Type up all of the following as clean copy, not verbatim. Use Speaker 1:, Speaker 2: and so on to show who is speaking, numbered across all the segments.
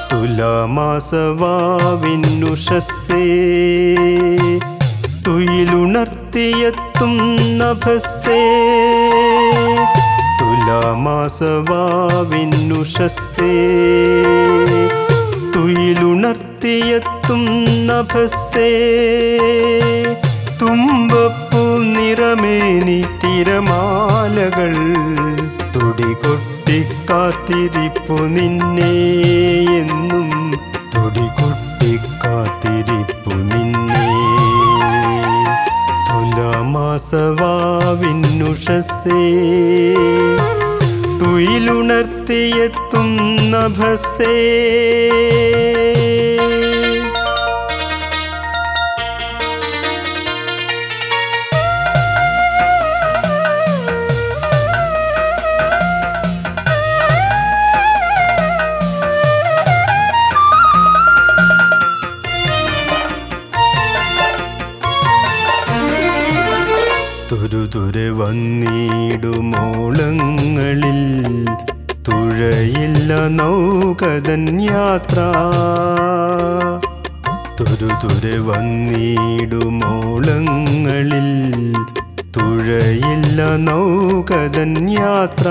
Speaker 1: തുലാമാസവാവിന്നുഷസ്സേ തുയിലുണർത്തിയെത്തും നഭസ്സേ തുലാമാസവാവിന്നുഷസ്സേ തുയിലുണർത്തിയെത്തും നഭസ്സേ തുമ്പപ്പൂ നിറമേനി തിരമാലകൾ തുടികൊട്ടിക്കാത്തിരിപ്പു നിന്നെ എന്നും തുടികൊട്ടിക്കാത്തിരിപ്പു നിന്നെ തുലാമാസവാവിന്നുഷസ്സേ തുയിലുണർത്തിയെത്തും നഭസ്സേ തുരുതുരെ വന്നിടുമോളങ്ങളിൽ തുഴയില്ല നൗകതൻ യാത്ര തുരുതുരെ വന്നിടുമോളങ്ങളിൽ തുഴയില്ല നൗകതൻ യാത്ര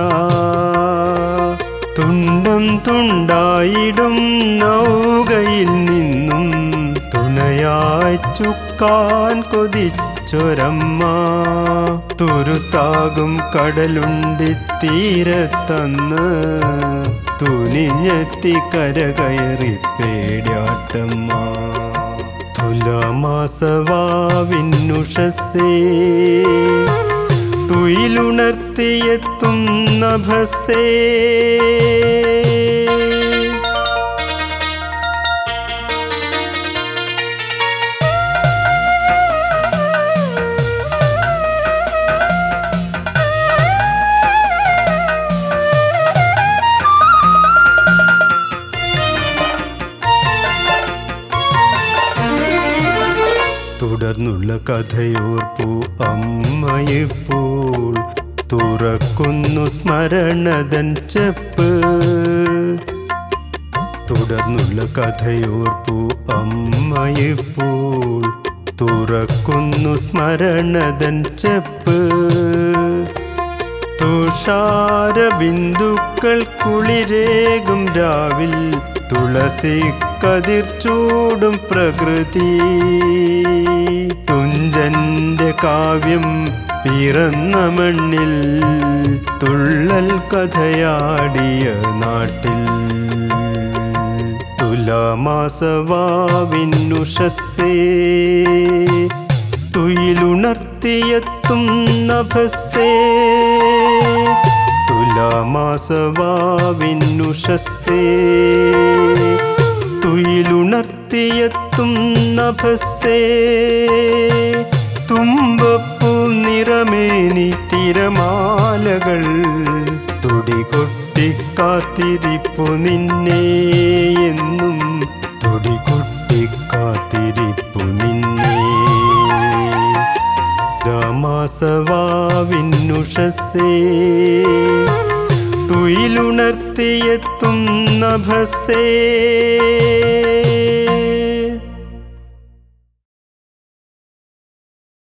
Speaker 1: തുണ്ടം തുണ്ടായിടും നൗകയിൽ നിന്നും തുണയായി ചുക്കാൻ കൊതിച്ചൊരമ്മ തുരുത്താകും കടലുണ്ടിത്തീരത്തന്ന് തുനിഞ്ഞെത്തി കരകയറി പേടിയാട്ടമ്മ തുലാമാസവാവിന്നുഷസ്സേ തുയിലുണർത്തിയെത്തും നഭസ്സേ തുടർന്നുള്ള കഥയോർപ്പു അമ്മയിപ്പോൾ തുറക്കുന്നു സ്മരണതൻ ചെപ്പ് തുടർന്നുള്ള കഥയോർപ്പു അമ്മയിപ്പോൾ തുറക്കുന്നു സ്മരണതൻ ചെപ്പ് തുഷാര ബിന്ദുക്കൾ കുളിരേകും രാവിൽ തുളസി കതിർച്ചൂടും പ്രകൃതി തുഞ്ചന്റെ കാവ്യം പിറന്ന മണ്ണിൽ തുള്ളൽ കഥയാടിയ നാട്ടിൽ തുലാമാസവാവിന്നുഷസ്സേ തുയിലുണർത്തിയെത്തും നഭസ്സേ തുലാമാസവാവിന്നുഷസ്സേ തുയിലുണർത്തിയെത്തും നഭസ്സേ തുമ്പപ്പൂ നിറമേനി തിരമാലകൾ തുടികൊട്ടിക്കാത്തിരിപ്പു നിന്നെ എന്നും തുടികൊട്ടിക്കാത്തിരിപ്പു നിന്നെ തുലാമാസവാവിന്നുഷസ്സേ തുയിലുണർത്തിയെത്തും നഭസ്സേ